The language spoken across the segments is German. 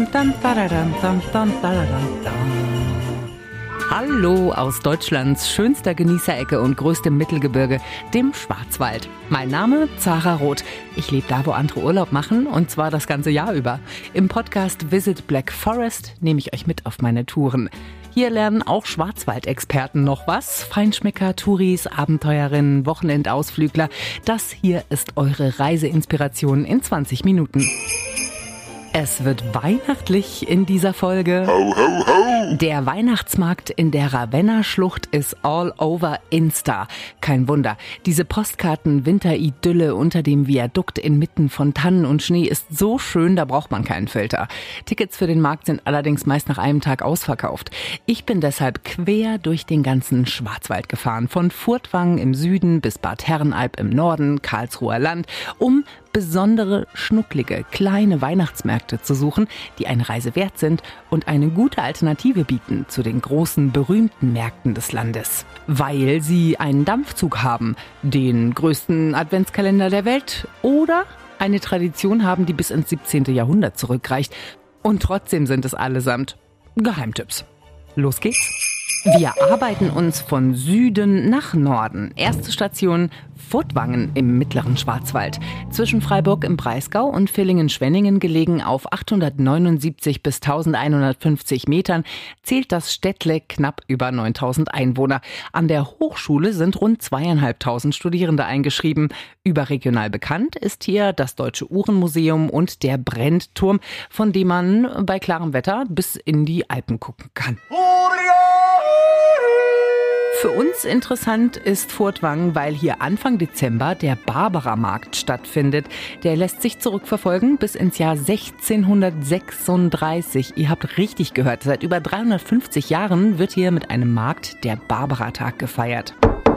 dam, dadadam, dam, dam, dadadam, dam. Hallo aus Deutschlands schönster Genießerecke und größtem Mittelgebirge, dem Schwarzwald. Mein Name Zara Roth. Ich lebe da, wo andere Urlaub machen, und zwar das ganze Jahr über. Im Podcast Visit Black Forest nehme ich euch mit auf meine Touren. Hier lernen auch Schwarzwaldexperten noch was. Feinschmecker, Touris, Abenteuerinnen, Wochenendausflügler. Das hier ist eure Reiseinspiration in 20 Minuten. Es wird weihnachtlich in dieser Folge. Ho, ho, ho! Der Weihnachtsmarkt in der Ravenna-Schlucht ist all over Insta. Kein Wunder. Diese Postkarten-Winteridylle unter dem Viadukt inmitten von Tannen und Schnee ist so schön, da braucht man keinen Filter. Tickets für den Markt sind allerdings meist nach einem Tag ausverkauft. Ich bin deshalb quer durch den ganzen Schwarzwald gefahren. Von Furtwangen im Süden bis Bad Herrenalb im Norden, Karlsruher Land, um besondere, schnucklige, kleine Weihnachtsmärkte zu suchen, die eine Reise wert sind und eine gute Alternative bieten zu den großen, berühmten Märkten des Landes. Weil sie einen Dampfzug haben, den größten Adventskalender der Welt oder eine Tradition haben, die bis ins 17. Jahrhundert zurückreicht. Und trotzdem sind es allesamt Geheimtipps. Los geht's! Wir arbeiten uns von Süden nach Norden. Erste Station Furtwangen im mittleren Schwarzwald. Zwischen Freiburg im Breisgau und Villingen-Schwenningen gelegen auf 879 bis 1150 Metern zählt das Städtle knapp über 9000 Einwohner. An der Hochschule sind rund 2500 Studierende eingeschrieben. Überregional bekannt ist hier das Deutsche Uhrenmuseum und der Brennturm, von dem man bei klarem Wetter bis in die Alpen gucken kann. Für uns interessant ist Furtwangen, weil hier Anfang Dezember der Barbara-Markt stattfindet. Der lässt sich zurückverfolgen bis ins Jahr 1636. Ihr habt richtig gehört, seit über 350 Jahren wird hier mit einem Markt der Barbara-Tag gefeiert.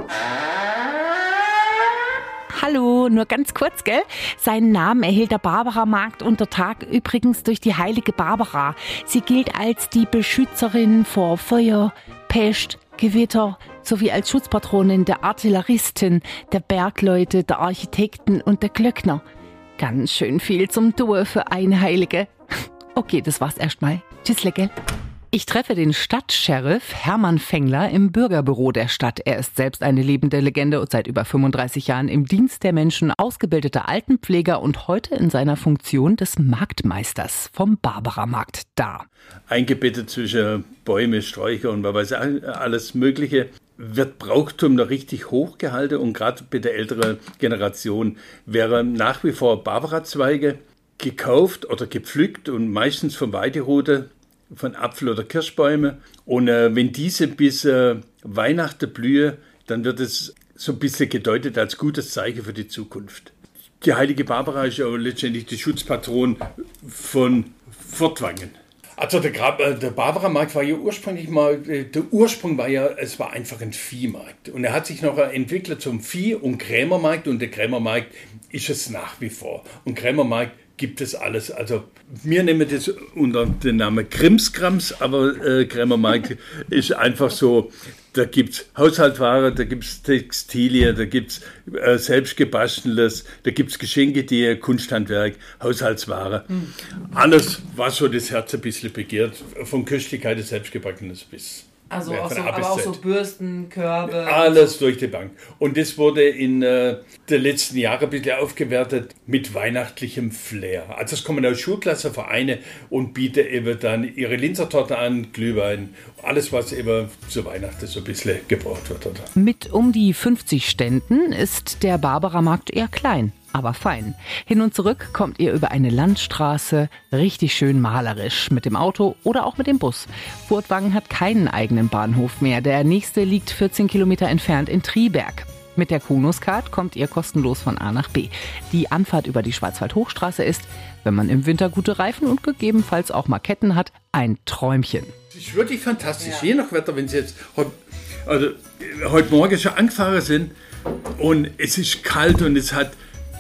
Hallo, nur ganz kurz, gell? Seinen Namen erhielt der Barbara-Markt unter Tag übrigens durch die heilige Barbara. Sie gilt als die Beschützerin vor Feuer, Pest, Gewitter sowie als Schutzpatronin der Artilleristen, der Bergleute, der Architekten und der Glöckner. Ganz schön viel zum Tun für eine Heilige. Okay, das war's erstmal. Tschüssle, gell? Ich treffe den Stadtsheriff Hermann Fengler im Bürgerbüro der Stadt. Er ist selbst eine lebende Legende und seit über 35 Jahren im Dienst der Menschen, ausgebildeter Altenpfleger und heute in seiner Funktion des Marktmeisters vom Barbara-Markt da. Eingebettet zwischen Bäume, Sträucher und was weiß ich, alles Mögliche, wird Brauchtum noch richtig hochgehalten und gerade bei der älteren Generation wäre nach wie vor Barbara-Zweige gekauft oder gepflückt und meistens von Weideroute, von Apfel- oder Kirschbäume. Und wenn diese bis Weihnachten blühen, dann wird es so ein bisschen gedeutet als gutes Zeichen für die Zukunft. Die heilige Barbara ist ja letztendlich die Schutzpatron von Furtwangen. Also der Barbara-Markt war ja ursprünglich mal, der Ursprung war ja, es war einfach ein Viehmarkt. Und er hat sich noch entwickelt zum Vieh- und Krämermarkt und der Krämermarkt ist es nach wie vor. Und Krämermarkt gibt es alles. Also wir nehmen das unter den Namen Krimskrams, aber Krämermarkt ist einfach so, da gibt es Haushaltsware, da gibt es Textilien, da gibt es selbstgebasteltes, da gibt es Geschenke, Kunsthandwerk, Haushaltsware. Alles, was so das Herz ein bisschen begehrt, von Köstlichkeit des Selbstgebackenes bis... Also auch so, aber auch so Bürsten, Körbe. Alles durch die Bank. Und das wurde in den letzten Jahren ein bisschen aufgewertet mit weihnachtlichem Flair. Also es kommen auch Schulklassenvereine und bieten eben dann ihre Linzertorte an, Glühwein, alles was eben zu Weihnachten so ein bisschen gebraucht wird. Oder? Mit um die 50 Ständen ist der Barbara-Markt eher klein, aber fein. Hin und zurück kommt ihr über eine Landstraße, richtig schön malerisch, mit dem Auto oder auch mit dem Bus. Furtwangen hat keinen eigenen Bahnhof mehr. Der nächste liegt 14 Kilometer entfernt in Triberg. Mit der Kunos-Card kommt ihr kostenlos von A nach B. Die Anfahrt über die Schwarzwald-Hochstraße ist, wenn man im Winter gute Reifen und gegebenenfalls auch Maketten hat, ein Träumchen. Es ist wirklich fantastisch. Ja. Je nach Wetter, wenn Sie jetzt heute Morgen schon angefahren sind und es ist kalt und es hat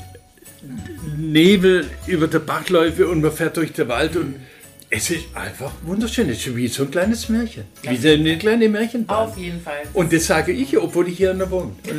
Nebel über der Bachläufe und man fährt durch den Wald und es ist einfach wunderschön. Es ist wie so ein kleines Märchen. Wie so eine kleine Märchenbahn. Auf jeden Fall. Und das sage ich, obwohl ich hier noch wohne.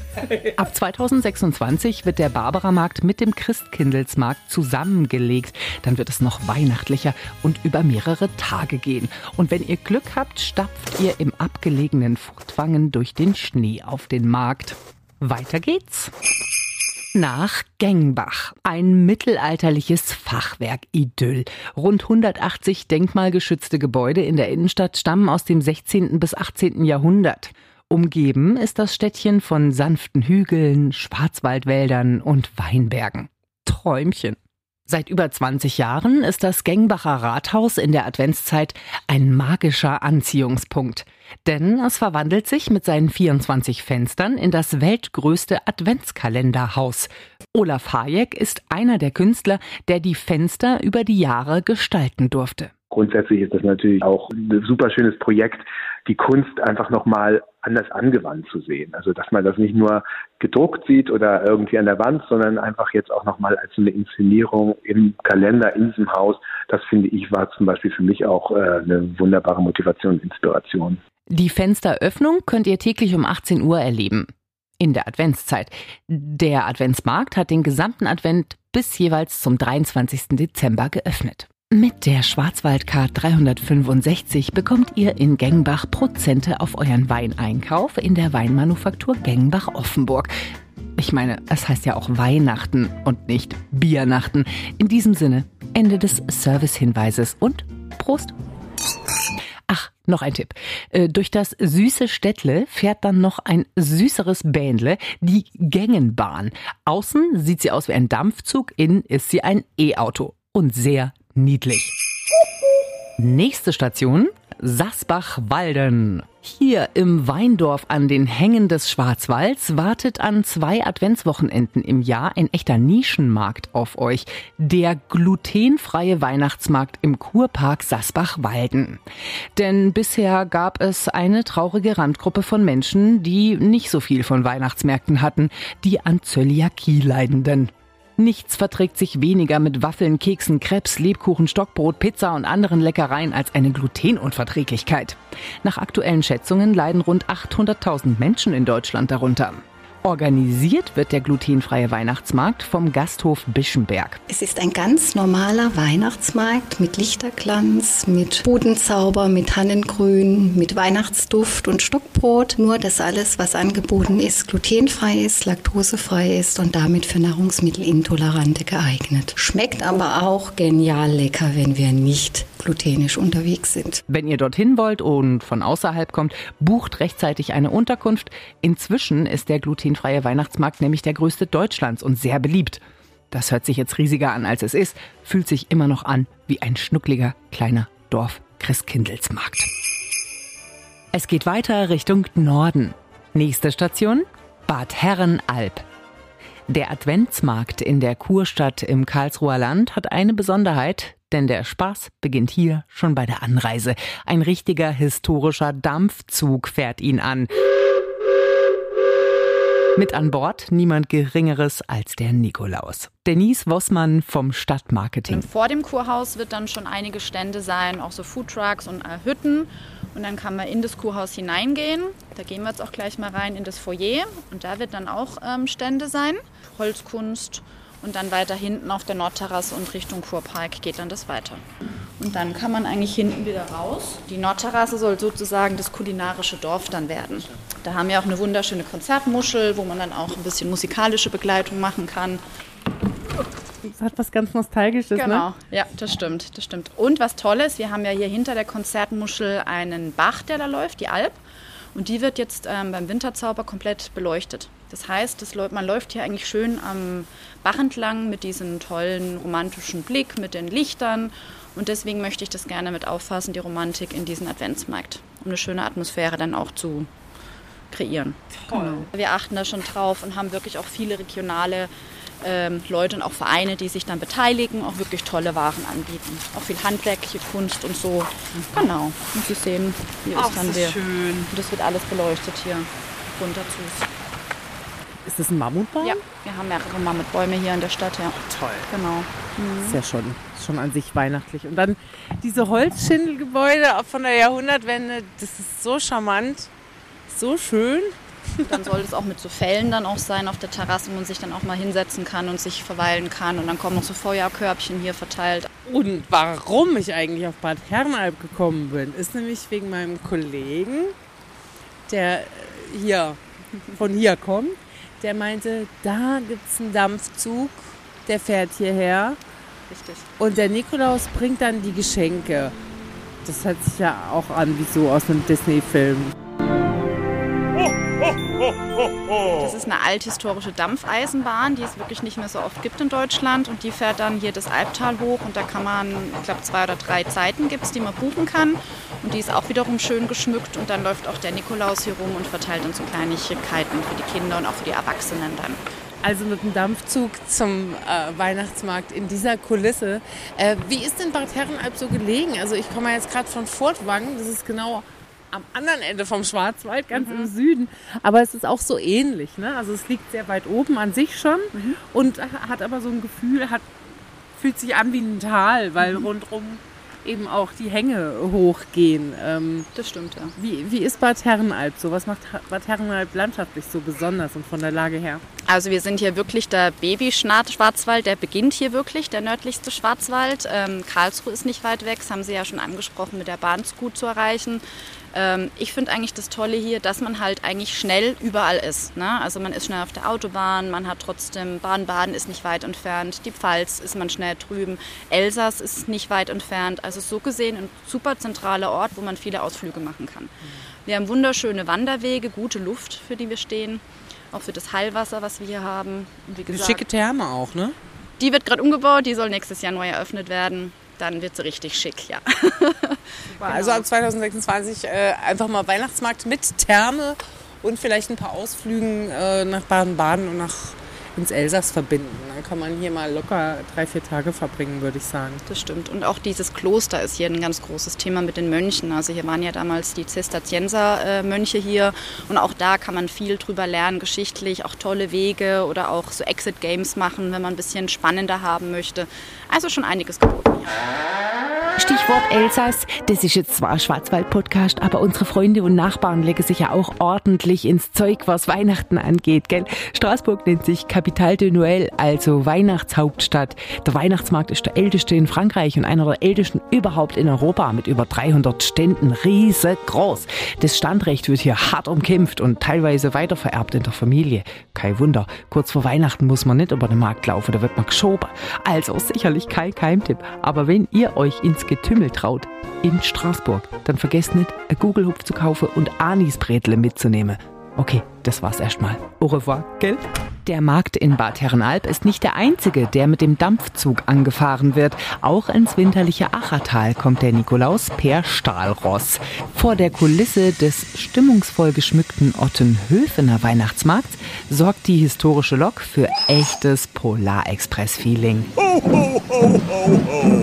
Ab 2026 wird der Barbaramarkt mit dem Christkindlesmarkt zusammengelegt. Dann wird es noch weihnachtlicher und über mehrere Tage gehen. Und wenn ihr Glück habt, stapft ihr im abgelegenen Furtwangen durch den Schnee auf den Markt. Weiter geht's. Nach Gengbach. Ein mittelalterliches Fachwerk-Idyll. Rund 180 denkmalgeschützte Gebäude in der Innenstadt stammen aus dem 16. bis 18. Jahrhundert. Umgeben ist das Städtchen von sanften Hügeln, Schwarzwaldwäldern und Weinbergen. Träumchen. Seit über 20 Jahren ist das Gengbacher Rathaus in der Adventszeit ein magischer Anziehungspunkt. Denn es verwandelt sich mit seinen 24 Fenstern in das weltgrößte Adventskalenderhaus. Olaf Hayek ist einer der Künstler, der die Fenster über die Jahre gestalten durfte. Grundsätzlich ist das natürlich auch ein super schönes Projekt, die Kunst einfach nochmal anders angewandt zu sehen. Also dass man das nicht nur gedruckt sieht oder irgendwie an der Wand, sondern einfach jetzt auch nochmal als eine Inszenierung im Kalender in diesem Haus. Das finde ich war zum Beispiel für mich auch eine wunderbare Motivation und Inspiration. Die Fensteröffnung könnt ihr täglich um 18 Uhr erleben. In der Adventszeit. Der Adventsmarkt hat den gesamten Advent bis jeweils zum 23. Dezember geöffnet. Mit der Schwarzwaldcard 365 bekommt ihr in Gengbach Prozente auf euren Weineinkauf in der Weinmanufaktur Gengbach-Offenburg. Ich meine, es heißt ja auch Weihnachten und nicht Biernachten. In diesem Sinne, Ende des Servicehinweises und Prost! Ach, noch ein Tipp. Durch das süße Städtle fährt dann noch ein süßeres Bähnle, die Gengenbahn. Außen sieht sie aus wie ein Dampfzug, innen ist sie ein E-Auto. Und sehr niedlich. Nächste Station, Sasbach-Walden. Hier im Weindorf an den Hängen des Schwarzwalds wartet an 2 Adventswochenenden im Jahr ein echter Nischenmarkt auf euch. Der glutenfreie Weihnachtsmarkt im Kurpark Sasbach-Walden. Denn bisher gab es eine traurige Randgruppe von Menschen, die nicht so viel von Weihnachtsmärkten hatten, die an Zöliakie leidenden. Nichts verträgt sich weniger mit Waffeln, Keksen, Crepes, Lebkuchen, Stockbrot, Pizza und anderen Leckereien als eine Glutenunverträglichkeit. Nach aktuellen Schätzungen leiden rund 800.000 Menschen in Deutschland darunter. Organisiert wird der glutenfreie Weihnachtsmarkt vom Gasthof Bischenberg. Es ist ein ganz normaler Weihnachtsmarkt mit Lichterglanz, mit Budenzauber, mit Tannengrün, mit Weihnachtsduft und Stockbrot. Nur, dass alles, was angeboten ist, glutenfrei ist, laktosefrei ist und damit für Nahrungsmittelintolerante geeignet. Schmeckt aber auch genial lecker, wenn wir nicht glutenisch unterwegs sind. Wenn ihr dorthin wollt und von außerhalb kommt, bucht rechtzeitig eine Unterkunft. Inzwischen ist der glutenfreie Weihnachtsmarkt nämlich der größte Deutschlands und sehr beliebt. Das hört sich jetzt riesiger an, als es ist, fühlt sich immer noch an wie ein schnuckliger kleiner Dorf-Christkindlesmarkt. Es geht weiter Richtung Norden. Nächste Station, Bad Herrenalb. Der Adventsmarkt in der Kurstadt im Karlsruher Land hat eine Besonderheit, denn der Spaß beginnt hier schon bei der Anreise. Ein richtiger historischer Dampfzug fährt ihn an. Mit an Bord niemand Geringeres als der Nikolaus. Denise Wossmann vom Stadtmarketing. Vor dem Kurhaus wird dann schon einige Stände sein, auch so Foodtrucks und Hütten. Und dann kann man in das Kurhaus hineingehen. Da gehen wir jetzt auch gleich mal rein in das Foyer. Und da wird dann auch Stände sein, Holzkunst. Und dann weiter hinten auf der Nordterrasse und Richtung Kurpark geht dann das weiter. Und dann kann man eigentlich hinten wieder raus. Die Nordterrasse soll sozusagen das kulinarische Dorf dann werden. Da haben wir auch eine wunderschöne Konzertmuschel, wo man dann auch ein bisschen musikalische Begleitung machen kann. Das hat was ganz Nostalgisches, genau. Ne? Ja, das stimmt, das stimmt. Und was Tolles, wir haben ja hier hinter der Konzertmuschel einen Bach, der da läuft, die Alp. Und die wird jetzt beim Winterzauber komplett beleuchtet. Das heißt, man läuft hier eigentlich schön am Bach entlang mit diesem tollen romantischen Blick, mit den Lichtern. Und deswegen möchte ich das gerne mit auffassen, die Romantik in diesen Adventsmarkt, um eine schöne Atmosphäre dann auch zu kreieren. Toll. Genau. Wir achten da schon drauf und haben wirklich auch viele regionale Leute und auch Vereine, die sich dann beteiligen, auch wirklich tolle Waren anbieten. Auch viel handwerkliche Kunst und so. Genau. Und Sie sehen, hier ist dann schön. Und das wird alles beleuchtet hier runter zu. Ist das ein Mammutbaum? Ja, wir haben mehrere Mammutbäume hier in der Stadt, ja. Toll. Genau. Ist ja schon an sich weihnachtlich. Und dann diese Holzschindelgebäude von der Jahrhundertwende, das ist so charmant, so schön. Dann soll es auch mit so Fellen dann auch sein auf der Terrasse, wo man sich dann auch mal hinsetzen kann und sich verweilen kann. Und dann kommen noch so Feuerkörbchen hier verteilt. Und warum ich eigentlich auf Bad Herrenalb gekommen bin, ist nämlich wegen meinem Kollegen, der von hier kommt. Der meinte, da gibt es einen Dampfzug, der fährt hierher. Richtig. Und der Nikolaus bringt dann die Geschenke. Das hört sich ja auch an wie so aus einem Disney-Film. Das ist eine althistorische Dampfeisenbahn, die es wirklich nicht mehr so oft gibt in Deutschland. Und die fährt dann hier das Albtal hoch. Und da kann man, ich glaube 2 oder 3 Zeiten gibt es, die man buchen kann. Und die ist auch wiederum schön geschmückt. Und dann läuft auch der Nikolaus hier rum und verteilt dann so Kleinigkeiten für die Kinder und auch für die Erwachsenen dann. Also mit dem Dampfzug zum Weihnachtsmarkt in dieser Kulisse. Wie ist denn Bad Herrenalb so gelegen? Also ich komme jetzt gerade von Furtwangen, das ist genau am anderen Ende vom Schwarzwald, ganz im Süden. Aber es ist auch so ähnlich, ne? Also es liegt sehr weit oben an sich schon und hat aber so ein Gefühl, fühlt sich an wie ein Tal, weil rundherum eben auch die Hänge hochgehen. Das stimmt, ja. Wie ist Bad Herrenalb so? Was macht Bad Herrenalb landschaftlich so besonders und von der Lage her? Also wir sind hier wirklich der Baby-Schwarzwald, der beginnt hier wirklich, der nördlichste Schwarzwald. Karlsruhe ist nicht weit weg, das haben Sie ja schon angesprochen, mit der Bahn gut zu erreichen. Ich finde eigentlich das Tolle hier, dass man halt eigentlich schnell überall ist. Ne? Also man ist schnell auf der Autobahn, man hat trotzdem, Baden-Baden ist nicht weit entfernt, die Pfalz ist man schnell drüben, Elsass ist nicht weit entfernt. Also so gesehen ein super zentraler Ort, wo man viele Ausflüge machen kann. Wir haben wunderschöne Wanderwege, gute Luft, für die wir stehen, auch für das Heilwasser, was wir hier haben. Und wie gesagt, eine schicke Therme auch, ne? Die wird gerade umgebaut, die soll nächstes Jahr neu eröffnet werden. Dann wird sie richtig schick, ja. Also ab 2026 einfach mal Weihnachtsmarkt mit Therme und vielleicht ein paar Ausflügen nach Baden-Baden und ins Elsass verbinden. Dann kann man hier mal locker 3-4 Tage verbringen, würde ich sagen. Das stimmt. Und auch dieses Kloster ist hier ein ganz großes Thema mit den Mönchen. Also hier waren ja damals die Zisterzienser-Mönche hier. Und auch da kann man viel drüber lernen, geschichtlich, auch tolle Wege oder auch so Exit-Games machen, wenn man ein bisschen spannender haben möchte. Also schon einiges geboten hier. Stichwort Elsass, das ist jetzt zwar ein Schwarzwald-Podcast, aber unsere Freunde und Nachbarn legen sich ja auch ordentlich ins Zeug, was Weihnachten angeht, gell? Straßburg nennt sich Capitale de Noël, also Weihnachtshauptstadt. Der Weihnachtsmarkt ist der älteste in Frankreich und einer der ältesten überhaupt in Europa mit über 300 Ständen, riesengroß. Das Standrecht wird hier hart umkämpft und teilweise weitervererbt in der Familie. Kein Wunder, kurz vor Weihnachten muss man nicht über den Markt laufen, da wird man geschoben. Also sicherlich kein Geheimtipp, aber wenn ihr euch ins Getümmel traut in Straßburg, dann vergesst nicht, einen Gugelhupf zu kaufen und Anisbretle mitzunehmen. Okay, das war's erstmal. Au revoir, gell? Der Markt in Bad Herrenalb ist nicht der einzige, der mit dem Dampfzug angefahren wird. Auch ins winterliche Achertal kommt der Nikolaus per Stahlross. Vor der Kulisse des stimmungsvoll geschmückten Ottenhöfener Weihnachtsmarkts sorgt die historische Lok für echtes Polarexpress-Feeling. Ho, ho, ho, ho, ho.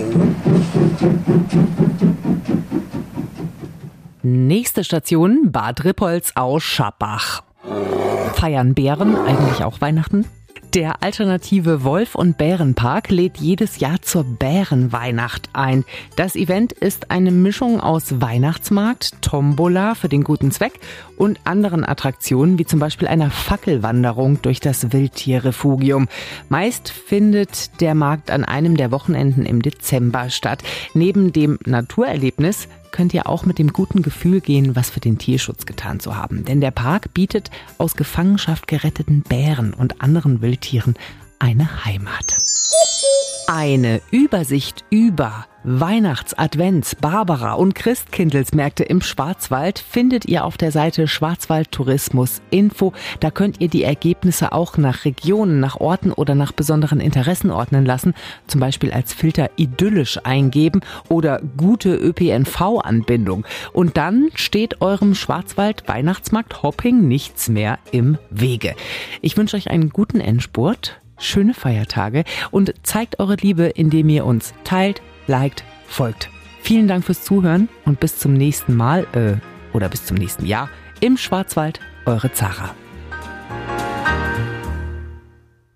Nächste Station Bad Rippoldsau-Schappach. Feiern Bären eigentlich auch Weihnachten? Der alternative Wolf- und Bärenpark lädt jedes Jahr zur Bärenweihnacht ein. Das Event ist eine Mischung aus Weihnachtsmarkt, Tombola für den guten Zweck und anderen Attraktionen, wie zum Beispiel einer Fackelwanderung durch das Wildtierrefugium. Meist findet der Markt an einem der Wochenenden im Dezember statt. Neben dem Naturerlebnis könnt ihr auch mit dem guten Gefühl gehen, was für den Tierschutz getan zu haben. Denn der Park bietet aus Gefangenschaft geretteten Bären und anderen Wildtieren eine Heimat. Eine Übersicht über Weihnachts-, Advents-, Barbara- und Christkindlesmärkte im Schwarzwald findet ihr auf der Seite Schwarzwald Tourismus Info. Da könnt ihr die Ergebnisse auch nach Regionen, nach Orten oder nach besonderen Interessen ordnen lassen. Zum Beispiel als Filter idyllisch eingeben oder gute ÖPNV-Anbindung. Und dann steht eurem Schwarzwald-Weihnachtsmarkt Hopping nichts mehr im Wege. Ich wünsche euch einen guten Endspurt, schöne Feiertage und zeigt eure Liebe, indem ihr uns teilt, liked, folgt. Vielen Dank fürs Zuhören und bis zum nächsten Mal oder bis zum nächsten Jahr im Schwarzwald, eure Zara.